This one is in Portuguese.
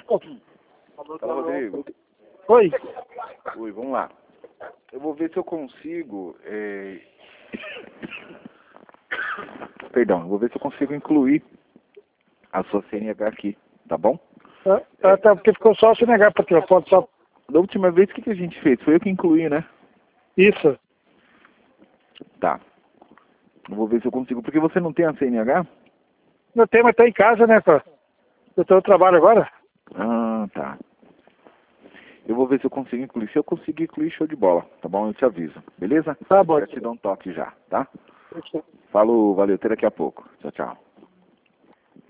Fala, Rodrigo. Oi. Oi, vamos lá. Eu vou ver se eu consigo... Perdão, eu vou ver se eu consigo incluir a sua CNH aqui, tá bom? Até porque ficou só a CNH para tirar foto só. Da última vez, o que a gente fez? Foi eu que incluí, né? Isso. Tá. Eu vou ver se eu consigo. Porque você não tem a CNH? Não tem, mas tá em casa, né, cara? Eu tô no trabalho agora. Ah, tá. Eu vou ver se eu consigo incluir. Se eu conseguir incluir, show de bola, tá bom? Eu te aviso, beleza? Tá bom. Já te dou um toque já, tá? Falou, valeu, até daqui a pouco. Tchau, tchau.